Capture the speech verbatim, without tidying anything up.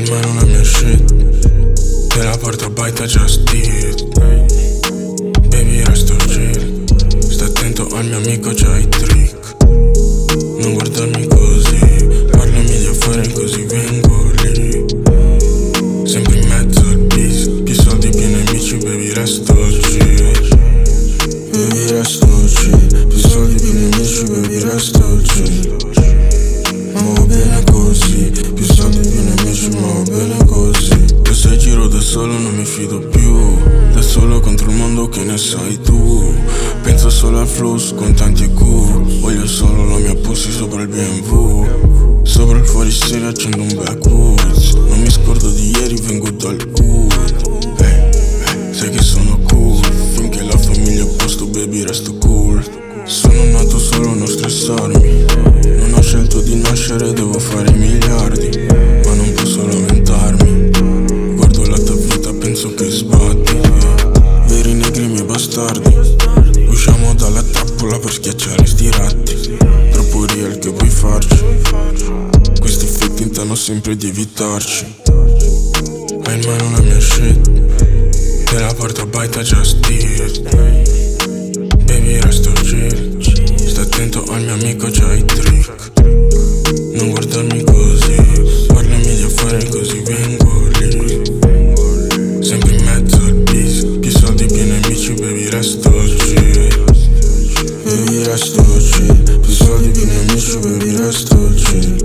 in mano la mia shit, te la porto a baita just it. Baby resto chill, sta attento al mio amico, c'ha i trick. Non guardarmi così, parlami di affari così vengo lì. Sempre in mezzo al bis, più soldi più nemici, baby resto chill. Baby resto chill, più soldi più nemici, baby resto chill. Ma va bene così, più soldi più nemici, ma va bene così. Io se giro da solo non mi fido più, da solo contro il mondo, che ne sai tu? Penso solo al fluss con tanti E Q, voglio solo la mia pussy sopra il B M W. Sopra il fuorisede accendo un backwoods, non mi scordo di ieri, vengo dal hood. Hey, hey, sai che sono cool, finché la famiglia è a posto, baby resto cool. Sono nato solo a non stressarmi, non ho scelto di nascere, devo fare miliardi, ma non posso lamentarmi. Guardo la tua vita, penso che sbatti, yeah. Veri negri miei bastardi, usciamo dalla trappola per schiacciare sti ratti. Troppo real che vuoi farci, questi fake tentano sempre di evitarci. Hai in mano la mia shit, te la porto a baita just it. Baby resto chill, sta attento al mio amico, c'ha i trick. Non guardarmi così, parlami di affari così vengo lì. Sempre in mezzo al bis, più soldi più nemici, baby resto chill. Baby resto chill, più soldi più nemici, baby resto chill.